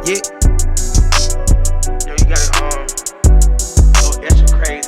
Yeah. Yo, you gotta, oh, that shit crazy.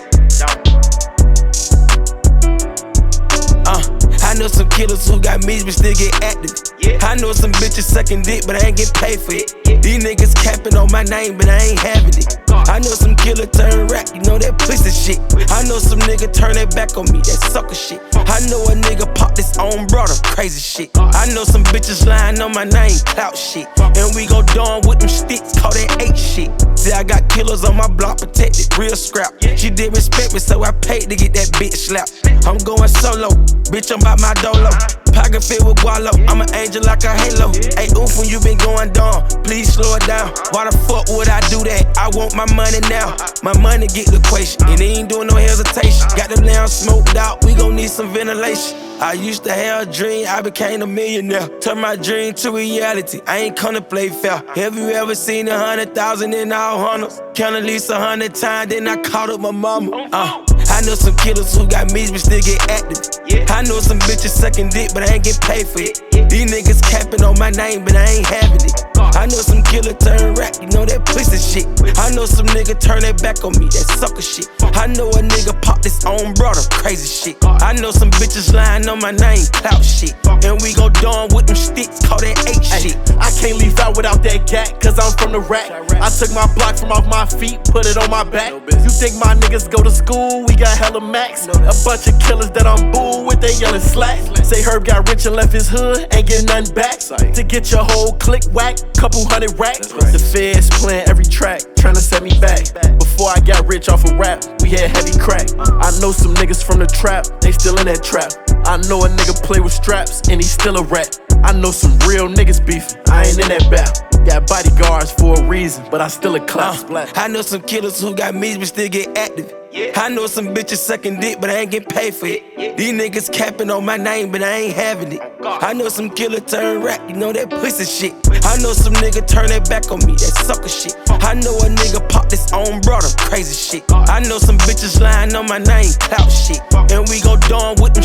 I know some killers who got meats but still get active. Yeah. I know some bitches sucking dick but I ain't get paid for it. These niggas capping on my name but I ain't having it. I know some killer turn rap, you know that pussy shit. I know some nigga turn their back on me, that sucker shit. I know a nigga pop this own brother, crazy shit. I know some bitches lying on my name, clout shit. And we go dawn with them sticks, call that 8 shit. See, I got killers on my block protected, real scrap. She did respect me, so I paid to get that bitch slapped. I'm going solo, bitch, I'm by my dolo. Pocket filled with gualo, I'm an angel like a halo. Hey, oof, when you been going down, please slow it down. Why the fuck would I do that? I want my money now. My money get the equation, and they ain't doing no hesitation. Got them now smoked out, we gon' need some ventilation. I used to have a dream, I became a millionaire. Turn my dream to reality, I ain't come to play fair. Have you ever seen 100,000 in all hunters? Count at least 100 times, then I caught up my mama. I know some killers who got meats but still get active. I know some bitches sucking dick but I ain't get paid for it. These niggas capping on my name but I ain't having it. I know some killer turn rap, you know that pussy shit. I know some nigga turn their back on me, that sucker shit. I know a nigga pop this own brother, crazy shit. I know some bitches lying on my name, clout shit. And we go dawn with them sticks, call that 8 shit. I can't leave out without that gat, cause I'm from the rack. I took my block from off my feet, put it on my back. You think my niggas go to school? We got hella max. A bunch of killers that I'm boo with, they yelling slack. Say Herb got rich and left his hood, ain't get nothing back. To get your whole click whack, couple hundred racks. The feds playing every track, tryna set me back. Before I got rich off of rap, we had heavy crack. I know some niggas from the trap, they still in that trap. I know a nigga play with straps, and he still a rat. I know some real niggas beefing, I ain't in that battle. Got bodyguards for a reason, but I still a class black. I know some killers who got meats but still get active. I know some bitches sucking dick but I ain't get paid for it. These niggas capping on my name but I ain't having it. I know some killer turn rap, you know that pussy shit. I know some nigga turn their back on me, that sucker shit. I know a nigga pop this own brother, crazy shit. I know some bitches lying on my name, clout shit. And we go dawn with them